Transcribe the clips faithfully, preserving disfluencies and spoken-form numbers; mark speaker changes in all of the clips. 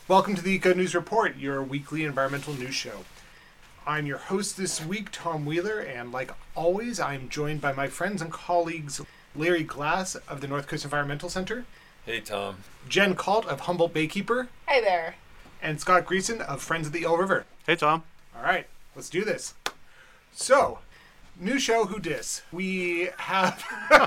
Speaker 1: Welcome to the Eco News Report, your weekly environmental news show. I'm your host this week, Tom Wheeler, and like always, I'm joined by my friends and colleagues, Larry Glass of the North Coast Environmental Center.
Speaker 2: Hey, Tom.
Speaker 1: Jen Kalt of Humboldt Baykeeper.
Speaker 3: Hey there.
Speaker 1: And Scott Greason of Friends of the Eel River.
Speaker 4: Hey, Tom.
Speaker 1: All right, let's do this. So, new show, Who Dis? We have...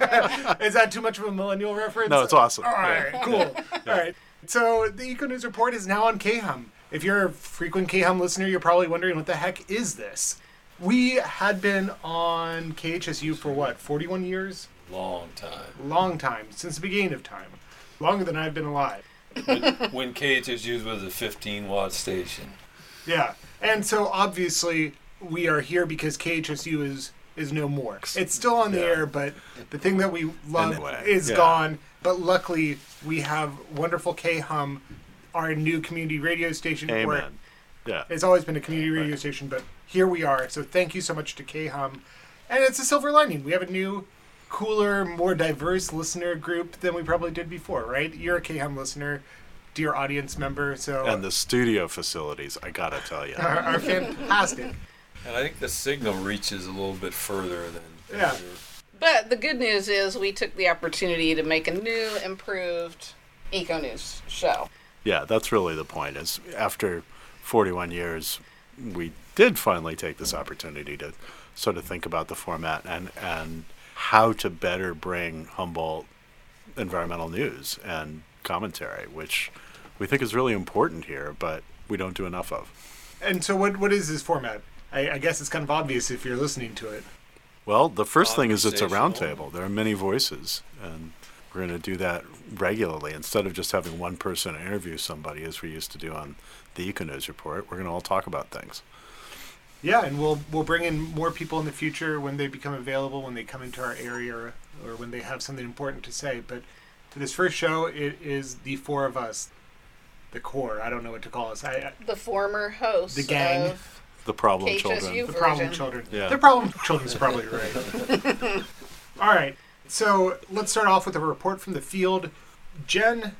Speaker 1: Is that too much of a millennial reference?
Speaker 4: No, it's awesome.
Speaker 1: All right,
Speaker 4: yeah.
Speaker 1: cool. All right. So, the Eco News Report is now on K H U M. If you're a frequent K H U M listener, you're probably wondering, what the heck is this? We had been on K H S U for what, forty-one years?
Speaker 2: Long time.
Speaker 1: Long time, since the beginning of time. Longer than I've been alive.
Speaker 2: When, when K H S U was a fifteen watt station.
Speaker 1: Yeah. And so, obviously, we are here because K H S U is, is no more. It's still on the
Speaker 4: yeah.
Speaker 1: air, but the thing that we love
Speaker 4: Anyway,
Speaker 1: is
Speaker 4: yeah.
Speaker 1: gone. But luckily, we have wonderful K H U M, our new community radio station.
Speaker 4: Amen.
Speaker 1: Where
Speaker 4: Yeah.
Speaker 1: it's always been a community radio
Speaker 4: Right.
Speaker 1: station, but here we are. So thank you so much to K H U M. And it's a silver lining. We have a new, cooler, more diverse listener group than we probably did before, right? You're a K H U M listener, dear audience member. So
Speaker 4: And the studio facilities, I gotta tell you.
Speaker 1: are, are fantastic.
Speaker 2: And I think the signal reaches a little bit further than...
Speaker 1: Yeah.
Speaker 3: But the good news is we took the opportunity to make a new, improved Eco News show.
Speaker 4: Yeah, that's really the point. Is after forty-one years, we did finally take this opportunity to sort of think about the format and, and how to better bring Humboldt environmental news and commentary, which we think is really important here, but we don't do enough of.
Speaker 1: And so what what is this format? I, I guess it's kind of obvious if you're listening to it.
Speaker 4: Well, the first thing is it's a
Speaker 2: Conversational.
Speaker 4: roundtable. There are many voices, and we're going to do that regularly. Instead of just having one person interview somebody, as we used to do on the Eco News Report, we're going to all talk about things.
Speaker 1: Yeah, and we'll we'll bring in more people in the future when they become available, when they come into our area, or, or when they have something important to say. But for this first show, it is the four of us, the core. I don't know what to call us. I, I,
Speaker 3: The former host
Speaker 1: The gang.
Speaker 3: of
Speaker 4: The problem
Speaker 3: K H S U.
Speaker 4: children.
Speaker 1: the problem
Speaker 3: version.
Speaker 1: children.
Speaker 4: Yeah.
Speaker 1: The problem children is probably right. All right. So let's start off with a report from the field. Jen,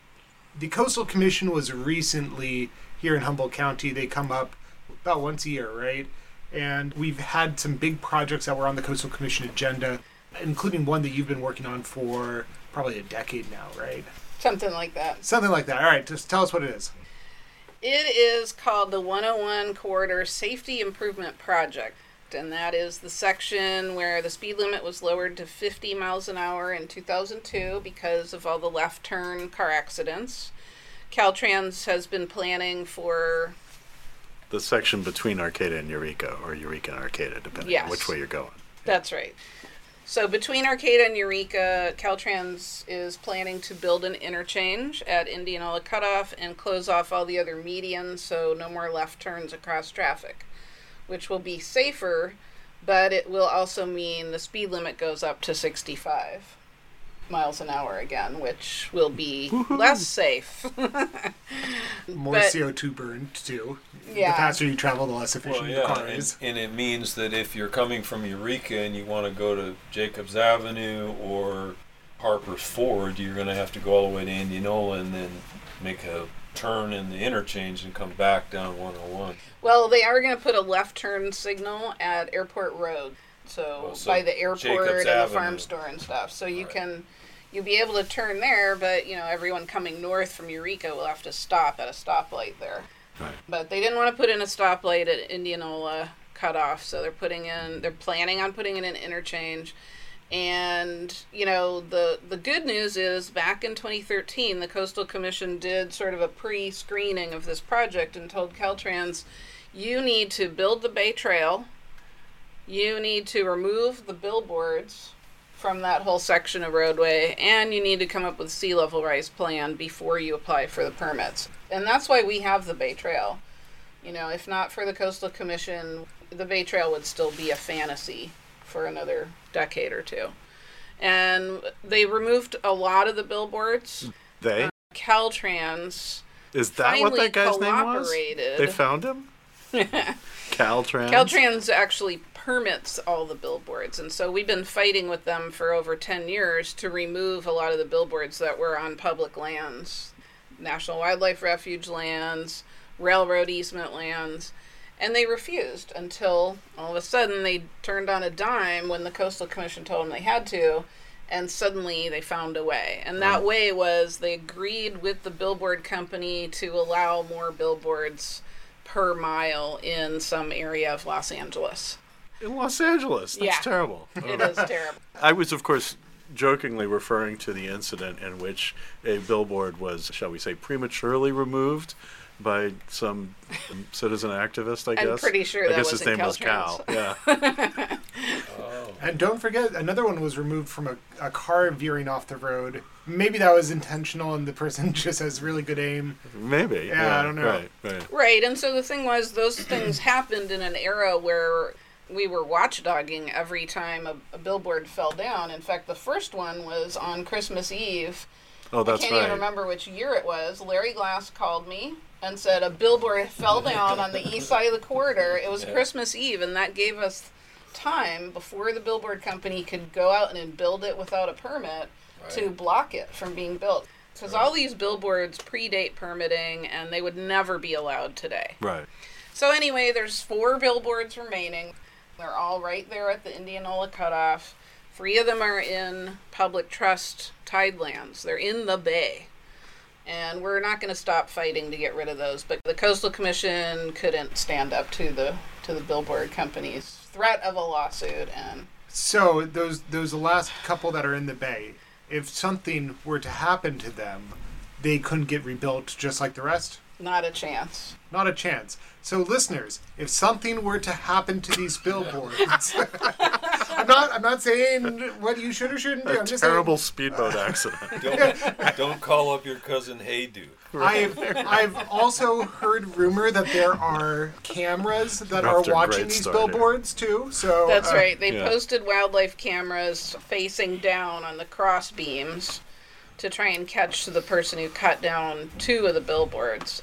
Speaker 1: the Coastal Commission was recently here in Humboldt County. They come up about once a year, right? And we've had some big projects that were on the Coastal Commission agenda, including one that you've been working on for probably a decade now, right?
Speaker 3: Something like that.
Speaker 1: Something like that. All right, just tell us what it is.
Speaker 3: It is called the one oh one Corridor Safety Improvement Project, and that is the section where the speed limit was lowered to fifty miles an hour in two thousand two because of all the left turn car accidents. Caltrans has been planning for...
Speaker 4: The section between Arcata and Eureka, or Eureka and Arcata, depending
Speaker 3: Yes.
Speaker 4: on which way you're going.
Speaker 3: That's right. So between Arcata and Eureka, Caltrans is planning to build an interchange at Indianola Cutoff and close off all the other medians, so no more left turns across traffic, which will be safer, but it will also mean the speed limit goes up to sixty-five miles an hour again, which will be
Speaker 4: Woohoo.
Speaker 3: less safe.
Speaker 1: More
Speaker 3: But-
Speaker 1: C O two burned, too.
Speaker 3: Yeah.
Speaker 1: The faster you travel, the less efficient
Speaker 2: Well,
Speaker 1: your
Speaker 2: yeah,
Speaker 1: car
Speaker 2: and,
Speaker 1: is.
Speaker 2: and it means that if you're coming from Eureka and you want to go to Jacobs Avenue or Harper's Ford, you're going to have to go all the way to Indianola and then make a turn in the interchange and come back down one oh one.
Speaker 3: Well, they are going to put a left turn signal at Airport Road, so,
Speaker 2: Well, so
Speaker 3: by the airport
Speaker 2: Jacobs
Speaker 3: and the
Speaker 2: Avenue.
Speaker 3: farm store and stuff. So you
Speaker 2: Right.
Speaker 3: can, you'll be able to turn there, but you know everyone coming north from Eureka will have to stop at a stoplight there.
Speaker 4: Right.
Speaker 3: But they didn't want to put in a stoplight at Indianola Cutoff, so they're putting in, they're planning on putting in an interchange. And, you know, the, the good news is back in twenty thirteen, the Coastal Commission did sort of a pre-screening of this project and told Caltrans, you need to build the Bay Trail, you need to remove the billboards from that whole section of roadway, and you need to come up with a sea level rise plan before you apply for the permits. And that's why we have the Bay Trail. You know, if not for the Coastal Commission, the Bay Trail would still be a fantasy for another decade or two. And they removed a lot of the billboards.
Speaker 4: They?
Speaker 3: Uh, Caltrans
Speaker 4: Is that what
Speaker 3: finally
Speaker 4: that guy's name was?
Speaker 3: cooperated.
Speaker 4: They found him? Caltrans?
Speaker 3: Caltrans actually permits all the billboards, and so we've been fighting with them for over ten years to remove a lot of the billboards that were on public lands National Wildlife Refuge lands, railroad easement lands, and they refused until all of a sudden they turned on a dime when the Coastal Commission told them they had to, and suddenly they found a way. And that way was they agreed with the billboard company to allow more billboards per mile in some area of Los Angeles.
Speaker 4: In Los Angeles? That's
Speaker 3: Yeah.
Speaker 4: terrible.
Speaker 3: It is terrible.
Speaker 4: I was, of course, jokingly referring to the incident in which a billboard was, shall we say, prematurely removed by some citizen activist, I
Speaker 3: I'm
Speaker 4: guess.
Speaker 3: pretty sure
Speaker 4: I
Speaker 3: that
Speaker 4: guess his
Speaker 3: wasn't
Speaker 4: name was Cal.
Speaker 3: Caltrans.
Speaker 4: Yeah.
Speaker 2: Oh.
Speaker 1: And don't forget, another one was removed from a, a car veering off the road. Maybe that was intentional and the person just has really good aim.
Speaker 4: Maybe.
Speaker 1: Yeah, I don't know.
Speaker 4: Right, right.
Speaker 3: Right, and so the thing was, those things happened in an era where we were watchdogging every time a, a billboard fell down. In fact, the first one was on Christmas Eve.
Speaker 4: Oh, that's
Speaker 3: I can't
Speaker 4: right.
Speaker 3: even remember which year it was. Larry Glass called me and said a billboard fell down on the east side of the corridor. It was
Speaker 2: Yeah.
Speaker 3: Christmas Eve, and that gave us time before the billboard company could go out and build it without a permit to
Speaker 2: Right.
Speaker 3: block it from being built. Because
Speaker 2: Right.
Speaker 3: all these billboards predate permitting, and they would never be allowed today.
Speaker 4: Right.
Speaker 3: So anyway, there's four billboards remaining. They're all right there at the Indianola cutoff. Three of them are in public trust tidelands. They're in the bay. And we're not going to stop fighting to get rid of those. But the Coastal Commission couldn't stand up to the to the billboard company's threat of a lawsuit. And
Speaker 1: So those those last couple that are in the bay, if something were to happen to them, they couldn't get rebuilt just like the rest?
Speaker 3: not a chance.
Speaker 1: Not a chance. So listeners, if something were to happen to these billboards, I'm not I'm not saying what you should or shouldn't do.
Speaker 4: A
Speaker 1: I'm just
Speaker 4: terrible speedboat accident.
Speaker 2: Don't, don't call up your cousin Haydu.
Speaker 1: saying I've I've also heard rumor that there are cameras that
Speaker 4: You're
Speaker 1: are
Speaker 4: off to a
Speaker 1: watching
Speaker 4: great
Speaker 1: these
Speaker 4: start here.
Speaker 1: billboards too. So
Speaker 3: That's
Speaker 1: uh,
Speaker 3: right. They
Speaker 4: yeah.
Speaker 3: posted wildlife cameras facing down on the cross beams to try and catch the person who cut down two of the billboards.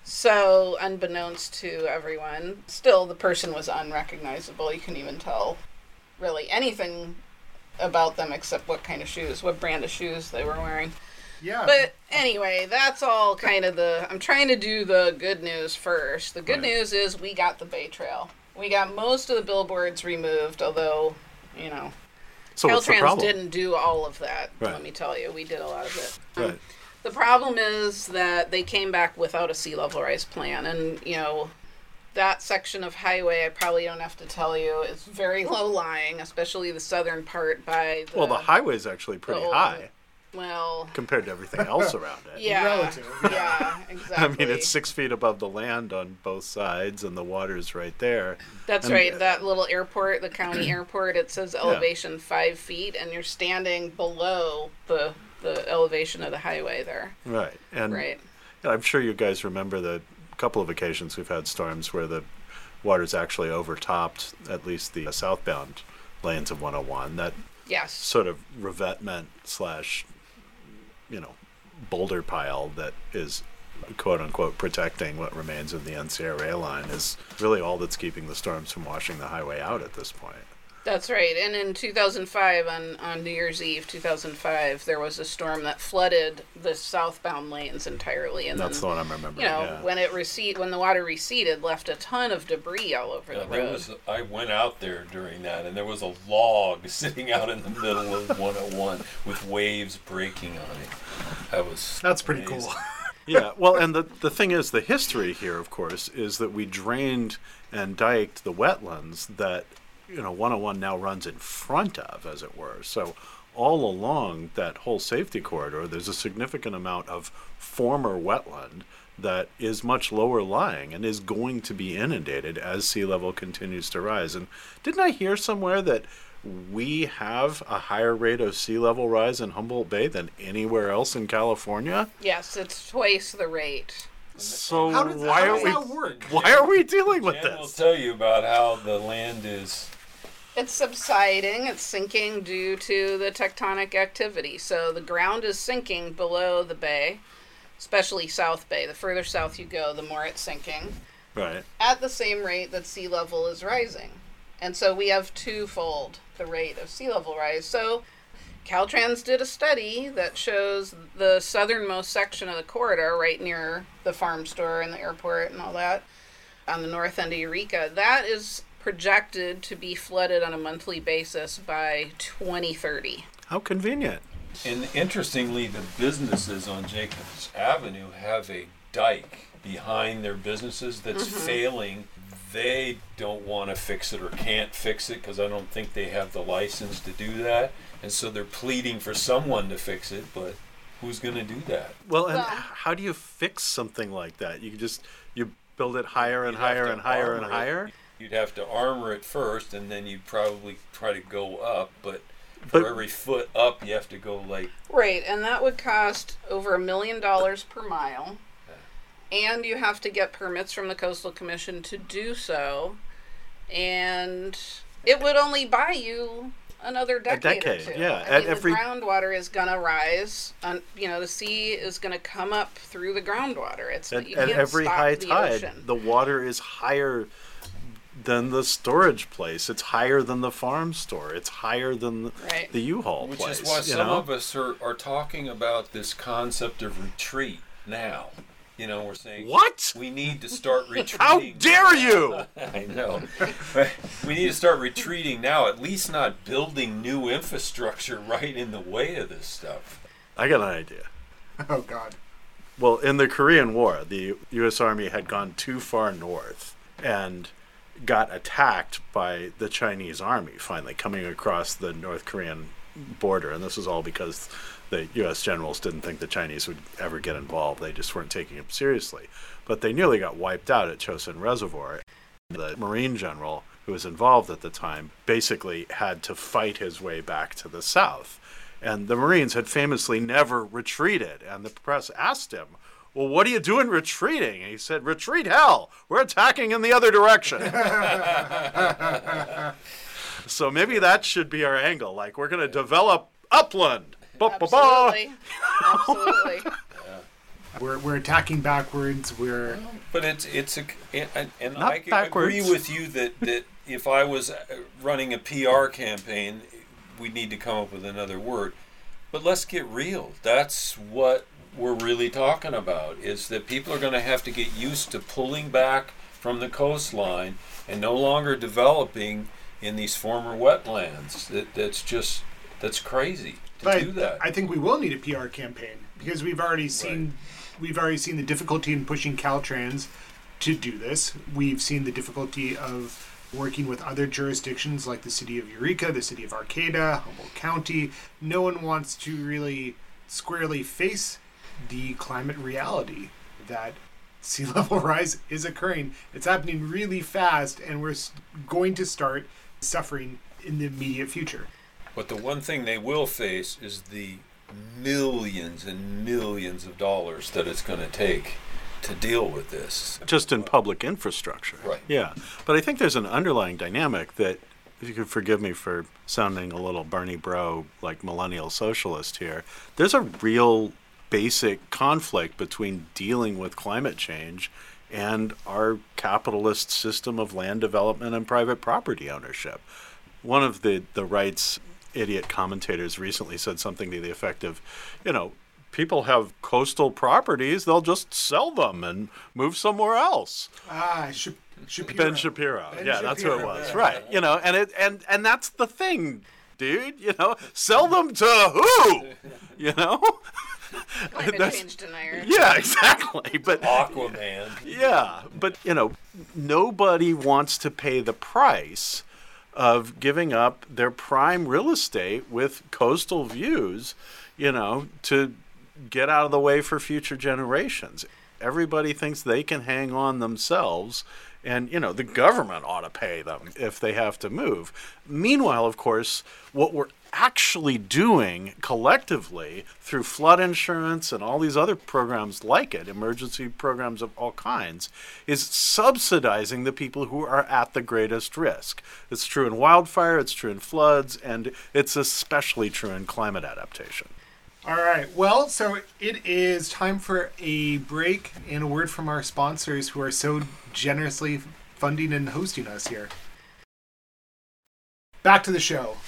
Speaker 3: So, unbeknownst to everyone, still the person was unrecognizable. You couldn't even tell really anything about them except what kind of shoes, what brand of shoes they were wearing.
Speaker 1: Yeah.
Speaker 3: But anyway, that's all kind of the. I'm trying to do the good news first. The good
Speaker 4: Right.
Speaker 3: news is we got the Bay Trail. We got most of the billboards removed, although, you know,
Speaker 4: So what's the
Speaker 3: Caltrans
Speaker 4: problem?
Speaker 3: didn't do all of that.
Speaker 4: Right.
Speaker 3: Let me tell you, we did a lot of it. Um,
Speaker 4: Right.
Speaker 3: The problem is that they came back without a sea level rise plan, and you know. That section of highway, I probably don't have to tell you, is very low lying, especially the southern part by the.
Speaker 4: Well, the highway's actually pretty
Speaker 3: old-
Speaker 4: high
Speaker 3: Well,
Speaker 4: compared to everything else around it.
Speaker 3: yeah,
Speaker 1: Relative.
Speaker 3: yeah,
Speaker 4: I
Speaker 3: exactly.
Speaker 4: mean, it's six feet above the land on both sides, and the water's right there.
Speaker 3: That's
Speaker 4: and-
Speaker 3: right. That little airport, the county airport, it says elevation five feet, and you're standing below the the elevation of the highway there.
Speaker 4: Right. And
Speaker 3: Right.
Speaker 4: I'm sure you guys remember the couple of occasions we've had storms where the water's actually overtopped at least the southbound lanes of one oh one. That
Speaker 3: Yes.
Speaker 4: sort of revetment slash, you know, boulder pile that is quote unquote protecting what remains of the N C R A line is really all that's keeping the storms from washing the highway out at this point.
Speaker 3: That's right. And in two thousand five, on, on New Year's Eve, two thousand five, there was a storm that flooded the southbound lanes entirely. And
Speaker 4: That's the
Speaker 3: then,
Speaker 4: one I'm remembering.
Speaker 3: you know,
Speaker 4: yeah.
Speaker 3: when it recede, when the water receded, left a ton of debris all over
Speaker 2: Yeah,
Speaker 3: the
Speaker 2: there
Speaker 3: road.
Speaker 2: was. I went out there during that, and there was a log sitting out in the middle of one oh one with waves breaking on it. That was.
Speaker 1: That's pretty
Speaker 2: amazing.
Speaker 1: cool.
Speaker 4: Yeah, well, and the, the thing is, the history here, of course, is that we drained and diked the wetlands that, you know, one oh one now runs in front of, as it were. So all along that whole safety corridor, there's a significant amount of former wetland that is much lower lying and is going to be inundated as sea level continues to rise. And didn't I hear somewhere that we have a higher rate of sea level rise in Humboldt Bay than anywhere else in California?
Speaker 3: Yes, it's twice the rate.
Speaker 4: So
Speaker 1: How does,
Speaker 4: why
Speaker 1: how
Speaker 4: are
Speaker 1: does
Speaker 4: we
Speaker 1: that work?
Speaker 4: why are we dealing with
Speaker 2: Jen will
Speaker 4: this?
Speaker 2: tell you about how the land is.
Speaker 3: It's subsiding, it's sinking due to the tectonic activity. So the ground is sinking below the bay, especially South Bay. The further south you go, the more it's sinking,
Speaker 4: Right.
Speaker 3: at the same rate that sea level is rising. And so we have twofold the rate of sea level rise. So Caltrans did a study that shows the southernmost section of the corridor, right near the farm store and the airport and all that, on the north end of Eureka, that is projected to be flooded on a monthly basis by twenty thirty.
Speaker 4: How convenient.
Speaker 2: And interestingly, the businesses on Jacobs Avenue have a dike behind their businesses that's
Speaker 3: Mm-hmm.
Speaker 2: failing. They don't want to fix it or can't fix it because I don't think they have the license to do that. And so they're pleading for someone to fix it, but who's going to do that?
Speaker 4: Well, and
Speaker 3: Well-
Speaker 4: how do you fix something like that? You just you build it higher and
Speaker 2: You'd have
Speaker 4: higher
Speaker 2: to
Speaker 4: and higher and
Speaker 2: armor it.
Speaker 4: higher.
Speaker 2: You'd have to armor it first, and then you'd probably try to go up. But
Speaker 4: But-
Speaker 2: for every foot up, you have to go like
Speaker 3: Right, and that would cost over a million dollars per mile. And you have to get permits from the Coastal Commission to do so. And it would only buy you another decade,
Speaker 4: decade,
Speaker 3: or two.
Speaker 4: yeah.
Speaker 3: I
Speaker 4: At
Speaker 3: mean,
Speaker 4: every-
Speaker 3: the groundwater is going to rise. On, you know, the sea is going to come up through the groundwater. It's
Speaker 4: At,
Speaker 3: you
Speaker 4: at
Speaker 3: can't
Speaker 4: every
Speaker 3: stop
Speaker 4: high
Speaker 3: the
Speaker 4: tide,
Speaker 3: ocean.
Speaker 4: the water is higher than the storage place. It's higher than the farm store. It's higher than the,
Speaker 3: Right.
Speaker 4: the U-Haul
Speaker 2: Which
Speaker 4: place.
Speaker 2: is why
Speaker 4: you
Speaker 2: some
Speaker 4: know?
Speaker 2: of us are, are talking about this concept of retreat now. You know, we're saying
Speaker 4: What?
Speaker 2: we need to start retreating.
Speaker 4: How dare you?
Speaker 2: I know. But we need to start retreating now, at least not building new infrastructure right in the way of this stuff.
Speaker 4: I got an idea.
Speaker 1: Oh, God.
Speaker 4: Well, in the Korean War, the U S Army had gone too far north and got attacked by the Chinese army, finally coming across the North Korean border. And this was all because the U S generals didn't think the Chinese would ever get involved. They just weren't taking it seriously. But they nearly got wiped out at Chosin Reservoir. The Marine general who was involved at the time basically had to fight his way back to the south. And the Marines had famously never retreated. And the press asked him, well, what are you doing retreating? And he said, retreat hell. We're attacking in the other direction. So maybe that should be our angle. Like, we're going to develop upland. Ba-ba-ba.
Speaker 3: Absolutely. Absolutely.
Speaker 1: We're, we're attacking backwards. We're
Speaker 2: But it's it's a and, and
Speaker 4: Not
Speaker 2: I agree
Speaker 4: backwards.
Speaker 2: with you that, that if I was running a P R campaign, we need to come up with another word. But let's get real. That's what we're really talking about, is that people are going to have to get used to pulling back from the coastline and no longer developing in these former wetlands. That that's just that's crazy to
Speaker 1: but
Speaker 2: do that.
Speaker 1: I think we will need a P R campaign because we've already seen we've already seen the difficulty in pushing Caltrans to do this. We've seen the difficulty of working with other jurisdictions like the city of Eureka, the city of Arcata, Humboldt County. No one wants to really squarely face the climate reality that sea level rise is occurring. It's happening really fast, and we're s- going to start suffering in the immediate future.
Speaker 2: But the one thing they will face is the millions and millions of dollars that it's going to take to deal with this.
Speaker 4: Just in public infrastructure.
Speaker 2: Right.
Speaker 4: Yeah. But I think there's an underlying dynamic that, if you could forgive me for sounding a little Bernie Bro, like millennial socialist here, there's a real basic conflict between dealing with climate change and our capitalist system of land development and private property ownership. One of the, the right's idiot commentators recently said something to the effect of, you know, people have coastal properties, they'll just sell them and move somewhere else.
Speaker 1: Ah, Sh- Shapiro.
Speaker 4: Ben Shapiro.
Speaker 1: Ben
Speaker 4: yeah, that's who it
Speaker 1: Shapiro.
Speaker 4: was.
Speaker 1: Yeah.
Speaker 4: Right. You know, and it and and that's the thing, dude, you know, sell them to who? You know?
Speaker 3: Climate
Speaker 4: That's-
Speaker 3: change denier.
Speaker 4: Yeah, exactly. But
Speaker 2: Aquaman.
Speaker 4: yeah, but you know, nobody wants to pay the price of giving up their prime real estate with coastal views, you know, to get out of the way for future generations. Everybody thinks they can hang on themselves, and, you know, the government ought to pay them if they have to move. Meanwhile, of course, what we're actually doing collectively through flood insurance and all these other programs like it, emergency programs of all kinds, is subsidizing the people who are at the greatest risk. It's true in wildfire, it's true in floods, and it's especially true in climate adaptation.
Speaker 1: All right. Well, so it is time for a break and a word from our sponsors who are so generously funding and hosting us here. Back to the show.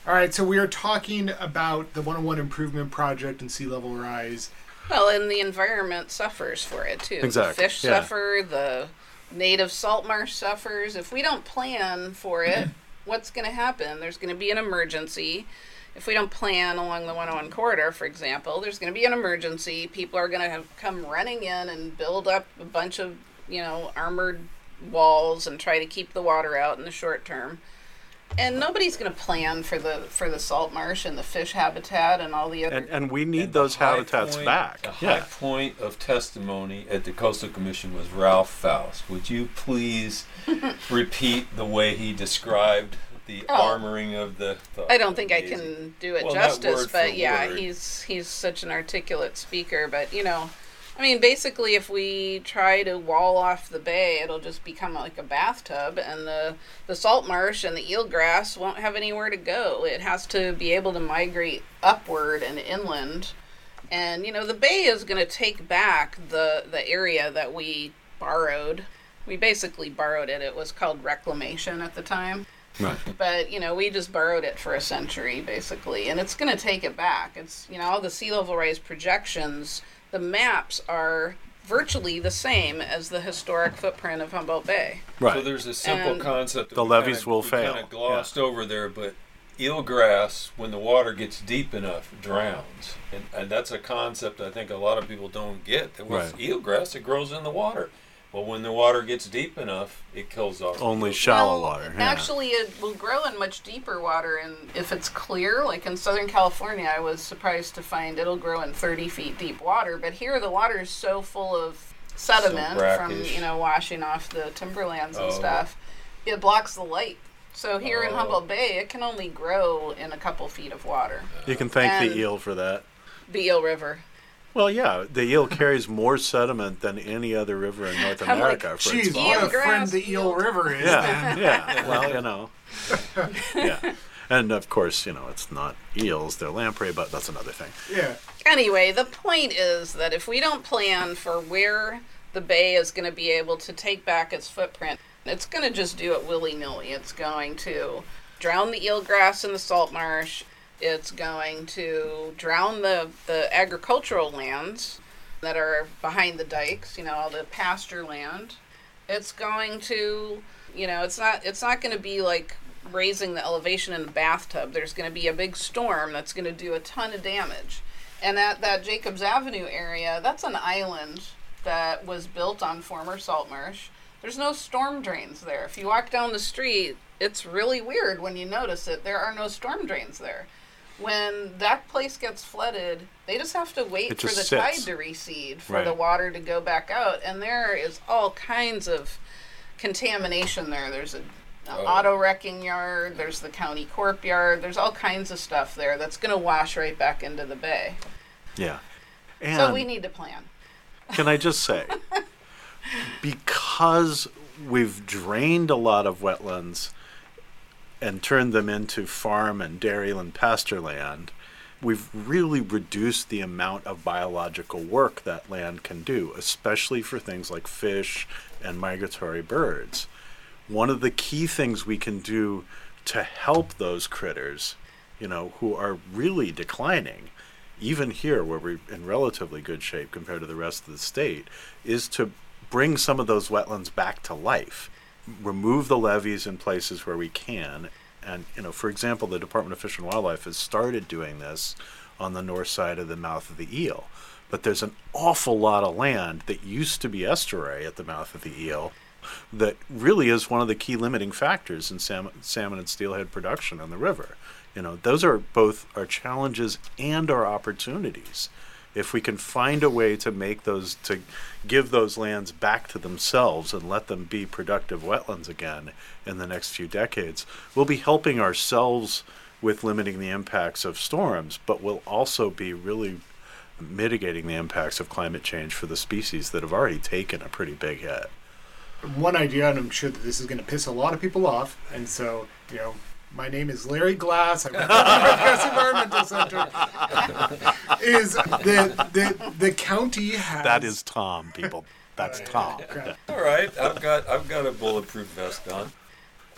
Speaker 1: All right, so we are talking about the one oh one Improvement Project and sea level rise.
Speaker 3: Well, and the environment suffers for it, too.
Speaker 4: Exactly.
Speaker 3: The fish
Speaker 4: yeah.
Speaker 3: suffer, the native salt marsh suffers. If we don't plan for it, what's going to happen? There's going to be an emergency. If we don't plan along the one oh one corridor, for example, there's going to be an emergency. People are going to have come running in and build up a bunch of, you know, armored walls and try to keep the water out in the short term. And nobody's going to plan for the for the salt marsh and the fish habitat and all the other.
Speaker 4: And, and we need
Speaker 2: And
Speaker 4: those
Speaker 2: the high
Speaker 4: habitats
Speaker 2: point-
Speaker 4: back.
Speaker 2: The
Speaker 4: Yeah.
Speaker 2: high point of testimony at the Coastal Commission was Ralph Faust. Would you please repeat the way he described the
Speaker 3: Oh.
Speaker 2: armoring of the, the
Speaker 3: I don't think I
Speaker 2: amazing-
Speaker 3: can do it
Speaker 2: Well, not
Speaker 3: justice,
Speaker 2: word
Speaker 3: but
Speaker 2: for
Speaker 3: yeah,
Speaker 2: word.
Speaker 3: he's he's such an articulate speaker. But you know, I mean, basically, if we try to wall off the bay, it'll just become like a bathtub, and the the salt marsh and the eelgrass won't have anywhere to go. It has to be able to migrate upward and inland, and you know, the bay is going to take back the the area that we borrowed. We basically borrowed it. It was called reclamation at the time.
Speaker 4: Right.
Speaker 3: But, you know, we just borrowed it for a century, basically. And it's going to take it back. It's, you know, all the sea level rise projections, the maps are virtually the same as the historic footprint of Humboldt Bay.
Speaker 4: Right.
Speaker 2: So there's a simple
Speaker 3: And
Speaker 2: concept that
Speaker 4: the
Speaker 2: we
Speaker 4: levees
Speaker 2: kinda,
Speaker 4: will
Speaker 2: we
Speaker 4: fail.
Speaker 2: kind of glossed over there, but eelgrass, when the water gets deep enough, drowns. And, and that's a concept I think a lot of people don't get. That with
Speaker 4: Right.
Speaker 2: eelgrass, it grows in the water. Well, when the water gets deep enough, it kills off. the
Speaker 4: Only
Speaker 2: eelgrass.
Speaker 4: shallow
Speaker 3: Well,
Speaker 4: water. Yeah.
Speaker 3: Actually, it will grow in much deeper water. And if it's clear, like in Southern California, I was surprised to find it'll grow in thirty feet deep water. But here, the water is so full of sediment
Speaker 2: So
Speaker 3: from,
Speaker 2: brackish.
Speaker 3: you know, washing off the timberlands and
Speaker 2: Oh.
Speaker 3: stuff, it blocks the light. So here in
Speaker 2: Oh.
Speaker 3: Humboldt Bay, it can only grow in a couple feet of water.
Speaker 4: You can thank
Speaker 3: And-
Speaker 4: the eel for that.
Speaker 3: The Eel River.
Speaker 4: Well, yeah, the eel carries more sediment than any other river in North
Speaker 3: I'm like,
Speaker 4: America. for
Speaker 1: Jeez,
Speaker 4: its
Speaker 1: what a
Speaker 3: Eelgrass,
Speaker 1: friend the Eel
Speaker 3: eel-
Speaker 1: River is.
Speaker 4: Yeah, yeah. Well, you know. Yeah. And of course, you know, it's not eels, they're lamprey, but that's another thing.
Speaker 1: Yeah.
Speaker 3: Anyway, the point is that if we don't plan for where the bay is going to be able to take back its footprint, it's going to just do it willy-nilly. It's going to drown the eelgrass in the salt marsh. It's going to drown the, the agricultural lands that are behind the dikes, you know, all the pasture land. It's going to, you know, it's not it's not going to be like raising the elevation in a bathtub. There's going to be a big storm that's going to do a ton of damage. And at that Jacobs Avenue area, that's an island that was built on former salt marsh. There's no storm drains there. If you walk down the street, it's really weird when you notice it. There are no storm drains there. When that place gets flooded, they just have to wait
Speaker 4: It
Speaker 3: for the
Speaker 4: just
Speaker 3: tide
Speaker 4: sits.
Speaker 3: to recede for
Speaker 4: Right.
Speaker 3: the water to go back out. And there is all kinds of contamination there. There's a
Speaker 2: Oh.
Speaker 3: auto wrecking yard, there's the county corp yard, there's all kinds of stuff there that's going to wash right back into the bay.
Speaker 4: Yeah. And
Speaker 3: So we need to plan.
Speaker 4: can I just say, because we've drained a lot of wetlands and turned them into farm and dairyland pasture land, we've really reduced the amount of biological work that land can do, especially for things like fish and migratory birds. One of the key things we can do to help those critters, you know, who are really declining, even here where we're in relatively good shape compared to the rest of the state, is to bring some of those wetlands back to life. Remove the levees in places where we can. And, you know, for example, the Department of Fish and Wildlife has started doing this on the north side of the mouth of the Eel. But there's an awful lot of land that used to be estuary at the mouth of the Eel that really is one of the key limiting factors in salmon, salmon and steelhead production on the river. You know, those are both our challenges and our opportunities. If we can find a way to make those, to give those lands back to themselves and let them be productive wetlands again in the next few decades, we'll be helping ourselves with limiting the impacts of storms, but we'll also be really mitigating the impacts of climate change for the species that have already taken a pretty big hit.
Speaker 1: One idea, and I'm sure that this is going to piss a lot of people off, and so, you know, my name is Larry Glass. I work at the Northwest Environmental Center. Is the, the the county has
Speaker 4: That is Tom, people. That's Tom.
Speaker 1: Okay.
Speaker 2: All right, I've got I've got a bulletproof vest on.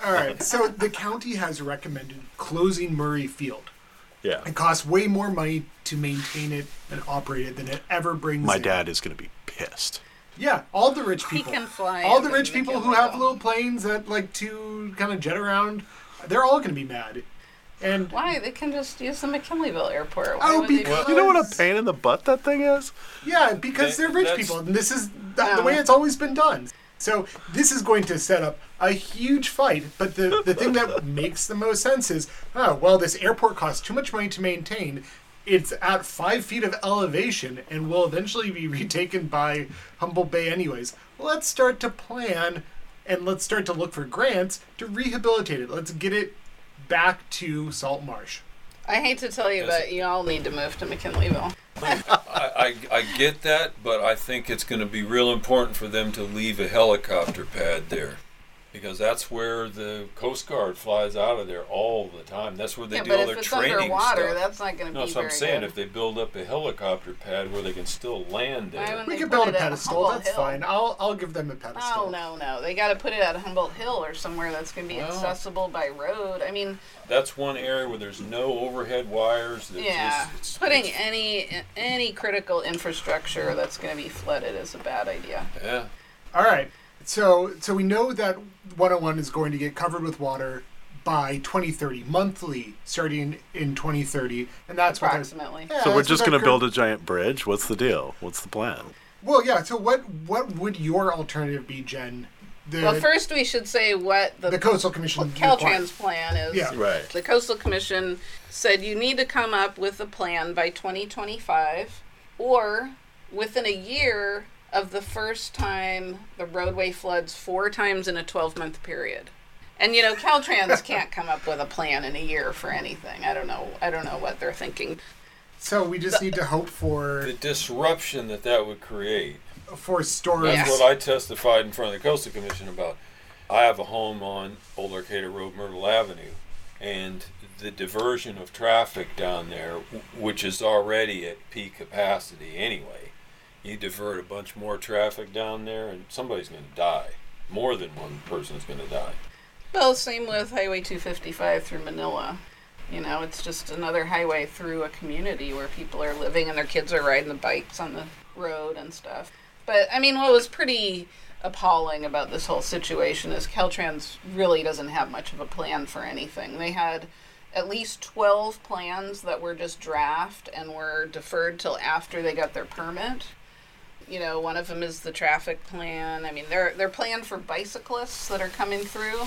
Speaker 1: All right. So the county has recommended closing Murray Field.
Speaker 4: Yeah.
Speaker 1: It costs way more money to maintain it and operate it than it ever brings
Speaker 4: My
Speaker 1: in.
Speaker 4: dad is going to be pissed.
Speaker 1: Yeah, all the rich
Speaker 3: He
Speaker 1: people.
Speaker 3: can fly
Speaker 1: all
Speaker 3: in
Speaker 1: the
Speaker 3: the
Speaker 1: rich people who have
Speaker 3: McKinley
Speaker 1: little planes that like to kind of jet around, they're all going to be mad. And
Speaker 3: Why? They can just use the McKinleyville airport. Why
Speaker 1: Oh,
Speaker 3: would they
Speaker 1: because-
Speaker 3: do
Speaker 4: You know what a
Speaker 3: this?
Speaker 4: pain in the butt that thing is?
Speaker 1: yeah, because
Speaker 2: That-
Speaker 1: they're rich
Speaker 2: that's-
Speaker 1: people, and this is the, the way
Speaker 3: No.
Speaker 1: it's always been done. So this is going to set up a huge fight. But the the thing that makes the most sense is, oh well, this airport costs too much money to maintain. It's at five feet of elevation and will eventually be retaken by Humboldt Bay anyways. Let's start to plan and let's start to look for grants to rehabilitate it. Let's get it back to Salt Marsh.
Speaker 3: I hate to tell you,
Speaker 2: Yes.
Speaker 3: but you all need to move to McKinleyville.
Speaker 2: I, I, I get that, but I think it's going to be real important for them to leave a helicopter pad there. Because that's where the Coast Guard flies out of there all the time. That's where they
Speaker 3: Yeah,
Speaker 2: do
Speaker 3: but
Speaker 2: all
Speaker 3: if
Speaker 2: their
Speaker 3: it's
Speaker 2: training
Speaker 3: underwater,
Speaker 2: stuff.
Speaker 3: that's not going to
Speaker 2: No,
Speaker 3: be
Speaker 2: that's
Speaker 3: very
Speaker 2: what I'm saying.
Speaker 3: good.
Speaker 2: If they build up a helicopter pad where they can still land
Speaker 3: Why
Speaker 2: there.
Speaker 3: wouldn't
Speaker 1: We
Speaker 3: they
Speaker 1: could
Speaker 3: put
Speaker 1: build a
Speaker 3: it at
Speaker 1: pedestal.
Speaker 3: Humboldt
Speaker 1: That's
Speaker 3: Hill?
Speaker 1: fine. I'll I'll give them a pedestal.
Speaker 3: Oh, no, no. They got to put it at Humboldt Hill or somewhere that's going to be
Speaker 2: Well-
Speaker 3: accessible by road. I mean,
Speaker 2: That's one area where there's no overhead wires. That
Speaker 3: yeah.
Speaker 2: just, it's,
Speaker 3: Putting
Speaker 2: it's-
Speaker 3: any any critical infrastructure that's going to be flooded is a bad idea.
Speaker 2: Yeah.
Speaker 1: All right. So so we know that one oh one is going to get covered with water by twenty thirty, monthly, starting in twenty thirty, and that's what they're-
Speaker 3: Approximately.
Speaker 1: Yeah,
Speaker 4: So we're
Speaker 1: that's
Speaker 4: just
Speaker 1: what
Speaker 4: going to
Speaker 1: they're-
Speaker 4: build a giant bridge? What's the deal? What's the plan?
Speaker 1: Well, yeah. So what what would your alternative be, Jen? The
Speaker 3: Well, first we should say what the,
Speaker 1: the Coastal Commission
Speaker 3: what
Speaker 1: requires.
Speaker 3: Caltrans plan is.
Speaker 1: Yeah.
Speaker 4: Right.
Speaker 3: The Coastal Commission said you need to come up with a plan by twenty twenty-five or within a year of the first time the roadway floods four times in a twelve-month period. And you know, Caltrans can't come up with a plan in a year for anything. I don't know. I don't know what they're thinking.
Speaker 1: So we just need to hope for
Speaker 2: The disruption that that would create.
Speaker 1: for storms.
Speaker 3: Yeah.
Speaker 2: That's what I testified in front of the Coastal Commission about. I have a home on Old Arcata Road, Myrtle Avenue, and the diversion of traffic down there, w- which is already at peak capacity anyway, you divert a bunch more traffic down there, and somebody's going to die. More than one person's going to die.
Speaker 3: Well, same with Highway two fifty-five through Manila. You know, it's just another highway through a community where people are living and their kids are riding the bikes on the road and stuff. But, I mean, what was pretty appalling about this whole situation is Caltrans really doesn't have much of a plan for anything. They had at least twelve plans that were just draft and were deferred till after they got their permit. You know, one of them is the traffic plan. I mean, their their plan for bicyclists that are coming through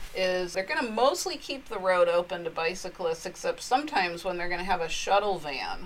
Speaker 3: is they're going to mostly keep the road open to bicyclists, except sometimes when they're going to have a shuttle van.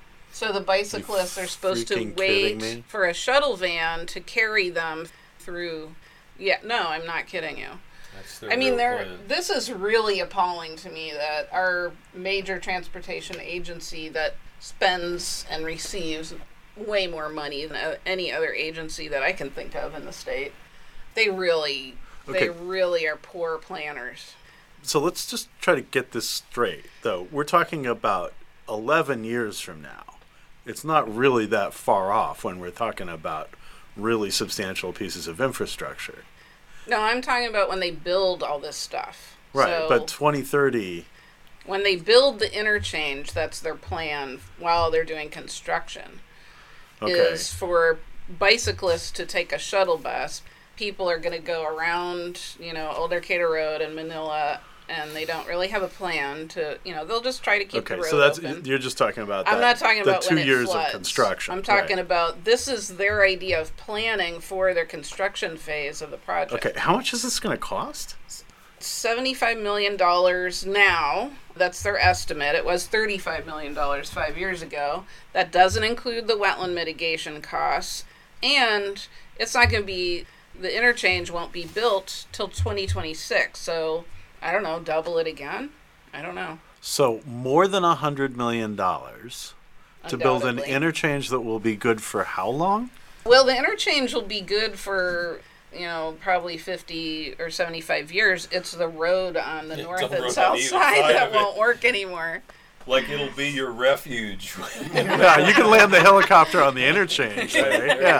Speaker 3: So the bicyclists are supposed to
Speaker 4: freaking kidding
Speaker 3: wait
Speaker 4: me?
Speaker 3: for a shuttle van to carry them through. Yeah, no, I'm not kidding you.
Speaker 2: That's their
Speaker 3: I mean,
Speaker 2: real
Speaker 3: there.
Speaker 2: plan.
Speaker 3: This is really appalling to me that our major transportation agency that spends and receives way more money than uh, any other agency that I can think of in the state. They really, they
Speaker 4: Okay.
Speaker 3: really are poor planners.
Speaker 4: So let's just try to get this straight, though. We're talking about eleven years from now. It's not really that far off when we're talking about really substantial pieces of infrastructure.
Speaker 3: No, I'm talking about when they build all this stuff.
Speaker 4: Right,
Speaker 3: So
Speaker 4: but twenty thirty,
Speaker 3: when they build the interchange, that's their plan while they're doing construction.
Speaker 4: okay.
Speaker 3: Is for bicyclists to take a shuttle bus. People are going to go around, you know, Old Arcata Road and Manila, and they don't really have a plan to, you know, they'll just try to keep
Speaker 4: Okay,
Speaker 3: the road
Speaker 4: so that's
Speaker 3: open.
Speaker 4: you're just talking about
Speaker 3: I'm
Speaker 4: that,
Speaker 3: not talking
Speaker 4: the
Speaker 3: about
Speaker 4: two
Speaker 3: when it
Speaker 4: years
Speaker 3: floods.
Speaker 4: of construction.
Speaker 3: I'm talking
Speaker 4: right.
Speaker 3: about this is their idea of planning for their construction phase of the project.
Speaker 4: Okay, how much is this going to cost?
Speaker 3: seventy-five million dollars now. That's their estimate. It was thirty-five million dollars five years ago. That doesn't include the wetland mitigation costs. And it's not going to be, the interchange won't be built till twenty twenty-six. So, I don't know, double it again? I don't know.
Speaker 4: So more than a hundred million dollars to build an
Speaker 3: Undoubtedly.
Speaker 4: interchange that will be good for how long?
Speaker 3: Well, the interchange will be good for, you know, probably fifty or seventy-five years. It's the road on the
Speaker 2: It's
Speaker 3: north
Speaker 2: the road
Speaker 3: and
Speaker 2: on
Speaker 3: south
Speaker 2: either
Speaker 3: side
Speaker 2: side
Speaker 3: that
Speaker 2: of it.
Speaker 3: won't work anymore.
Speaker 2: Like it'll be your refuge.
Speaker 4: Yeah, you can land the helicopter on the interchange.
Speaker 2: There
Speaker 4: Right?
Speaker 2: you
Speaker 4: Yeah.
Speaker 2: go.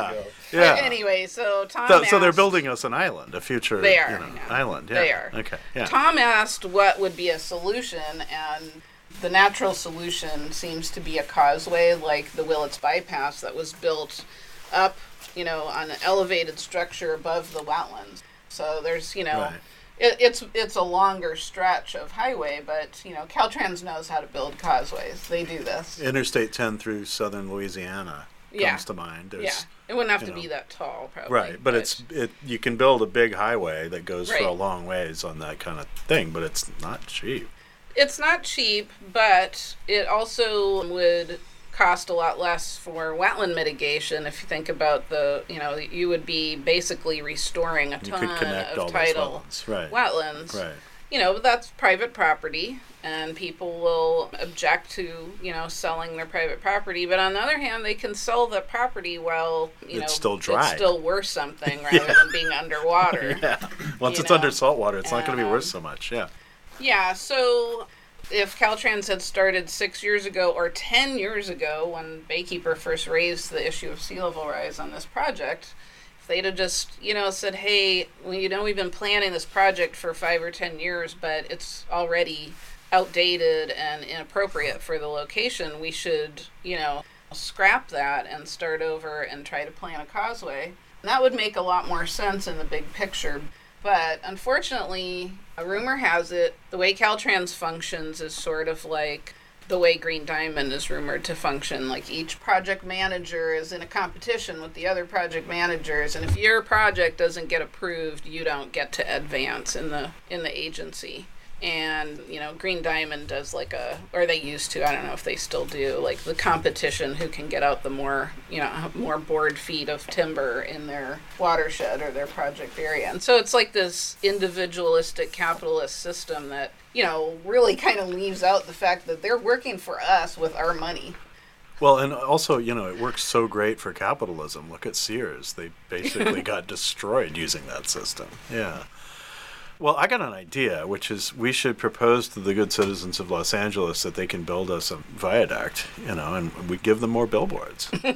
Speaker 4: Yeah.
Speaker 3: But anyway, so Tom
Speaker 4: So, so they're
Speaker 3: asked-
Speaker 4: building us an island, a future
Speaker 3: They are,
Speaker 4: you know,
Speaker 3: yeah.
Speaker 4: island. Yeah.
Speaker 3: They are.
Speaker 4: Okay. Yeah.
Speaker 3: Tom asked what would be a solution, and the natural solution seems to be a causeway like the Willits Bypass that was built up, you know, on an elevated structure above the wetlands. So there's, you know,
Speaker 4: Right.
Speaker 3: it, it's it's a longer stretch of highway, but, you know, Caltrans knows how to build causeways. They do this.
Speaker 4: Interstate ten through southern Louisiana comes
Speaker 3: Yeah.
Speaker 4: to mind.
Speaker 3: Yeah.
Speaker 4: There's-
Speaker 3: It wouldn't have
Speaker 4: you
Speaker 3: to
Speaker 4: know.
Speaker 3: be that tall, probably.
Speaker 4: Right, but it's it. You can build a big highway that goes for a
Speaker 3: Right.
Speaker 4: long ways on that kind of thing, but it's not cheap.
Speaker 3: It's not cheap, but it also would cost a lot less for wetland mitigation. If you think about the, you know, you would be basically restoring a
Speaker 4: You
Speaker 3: ton
Speaker 4: could connect all
Speaker 3: of
Speaker 4: those
Speaker 3: tidal
Speaker 4: wetlands, right?
Speaker 3: wetlands.
Speaker 4: Right.
Speaker 3: You know, but that's private property, and people will object to, you know, selling their private property. But on the other hand, they can sell the property while, you
Speaker 4: It's
Speaker 3: know,
Speaker 4: still dry.
Speaker 3: it's still worth something rather than being underwater.
Speaker 4: Yeah. Once
Speaker 3: You
Speaker 4: it's
Speaker 3: know,
Speaker 4: under salt water, it's not going to be
Speaker 3: and,
Speaker 4: worth
Speaker 3: um,
Speaker 4: so much. Yeah.
Speaker 3: Yeah, so if Caltrans had started six years ago or ten years ago when Baykeeper first raised the issue of sea level rise on this project, if they'd have just, you know, said, hey, well, you know, we've been planning this project for five or ten years, but it's already outdated and inappropriate for the location, we should, you know, scrap that and start over and try to plan a causeway. And that would make a lot more sense in the big picture. But unfortunately, a rumor has it, the way Caltrans functions is sort of like the way Green Diamond is rumored to function. Like each project manager is in a competition with the other project managers, and if your project doesn't get approved, you don't get to advance in the in the agency. And, you know, Green Diamond does like a, or they used to, I don't know if they still do, like the competition who can get out the more, you know, more board feet of timber in their watershed or their project area. And so it's like this individualistic capitalist system that, you know, really kind of leaves out the fact that they're working for us with our money.
Speaker 4: Well, and also, you know, it works so great for capitalism. Look at Sears. They basically got destroyed using that system. Yeah. Well, I got an idea, which is we should propose to the good citizens of Los Angeles that they can build us a viaduct, you know, and we give them more billboards.
Speaker 1: Scott,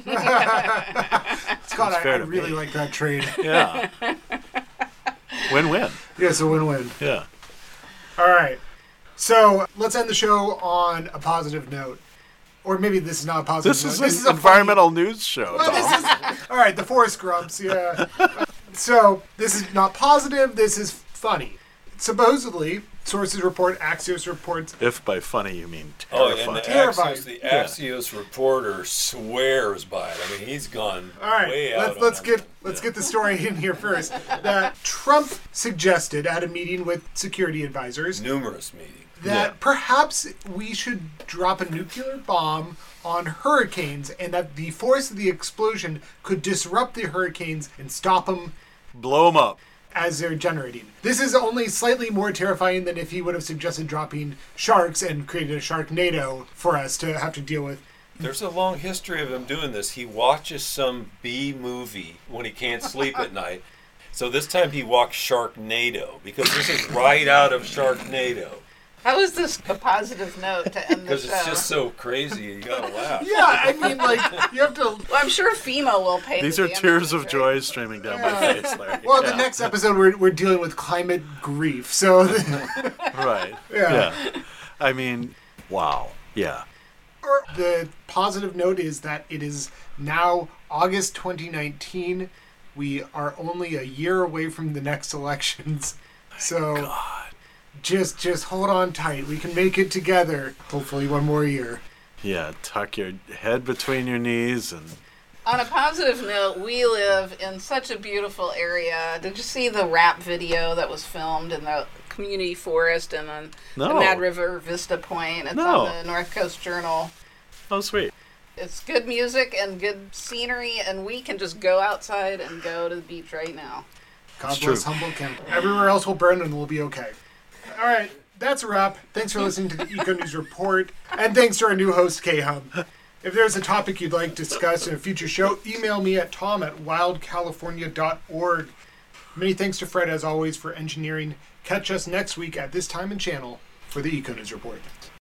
Speaker 1: I,
Speaker 4: fair
Speaker 1: I
Speaker 4: to
Speaker 1: really
Speaker 4: me.
Speaker 1: like that trade.
Speaker 4: Yeah. Win-win.
Speaker 1: Yeah, it's a win-win.
Speaker 4: Yeah.
Speaker 1: All right. So let's end the show on a positive note. Or maybe this is not a positive
Speaker 4: This
Speaker 1: note.
Speaker 4: is an environmental news show,
Speaker 1: Well,
Speaker 4: Tom.
Speaker 1: this is, all right, the Forest Grumps, yeah. So this is not positive. This is funny. Supposedly, sources report, Axios reports.
Speaker 4: If by funny you mean
Speaker 2: Oh,
Speaker 4: terrifying.
Speaker 2: and the
Speaker 1: Terrifying.
Speaker 2: Axios, the Axios reporter swears by it. I mean, he's gone
Speaker 1: All right,
Speaker 2: way out.
Speaker 1: let's
Speaker 2: on
Speaker 1: let's
Speaker 2: that.
Speaker 1: get let's get the story in here first. That Trump suggested at a meeting with security advisors
Speaker 2: Numerous meetings.
Speaker 1: that
Speaker 4: Yeah.
Speaker 1: perhaps we should drop a nuclear bomb on hurricanes, and that the force of the explosion could disrupt the hurricanes and stop them
Speaker 4: Blow them up.
Speaker 1: as they're generating. This is only slightly more terrifying than if he would have suggested dropping sharks and created a Sharknado for us to have to deal with.
Speaker 2: There's a long history of him doing this. He watches some B movie when he can't sleep at night. So this time he walked Sharknado, because this is right out of Sharknado.
Speaker 3: How is this a positive note to end the
Speaker 2: Because
Speaker 3: show?
Speaker 2: it's just so crazy, you gotta laugh.
Speaker 1: Yeah, I mean, like, you have to...
Speaker 3: Well, I'm sure FEMA will pay.
Speaker 4: These
Speaker 3: the
Speaker 4: are tears
Speaker 3: damages,
Speaker 4: of
Speaker 3: right?
Speaker 4: joy streaming down my face, Larry.
Speaker 1: Well,
Speaker 4: Yeah.
Speaker 1: the next episode, we're, we're dealing with climate grief, so...
Speaker 4: Right.
Speaker 1: Yeah.
Speaker 4: Yeah. I mean, wow. Yeah.
Speaker 1: The positive note is that it is now August twenty nineteen. We are only a year away from the next elections. So
Speaker 4: God.
Speaker 1: just just hold on tight. We can make it together. Hopefully one more year.
Speaker 4: Yeah. Tuck your head between your knees and
Speaker 3: On a positive note, we live in such a beautiful area. Did you see the rap video that was filmed in the community forest and on
Speaker 4: No.
Speaker 3: the Mad River Vista Point? It's
Speaker 4: No.
Speaker 3: on the North Coast Journal.
Speaker 4: oh sweet.
Speaker 3: It's good music and good scenery, and we can just go outside and go to the beach right now.
Speaker 1: God
Speaker 4: It's
Speaker 1: bless
Speaker 4: true.
Speaker 1: Humboldt County. Everywhere else will burn and we'll be okay. All right, that's a wrap. Thanks for listening to the Eco News Report, and thanks to our new host, K-Hum. If there's a topic you'd like to discuss in a future show, email me at tom at wild california dot org. Many thanks to Fred, as always, for engineering. Catch us next week at this time and channel for the Eco News Report.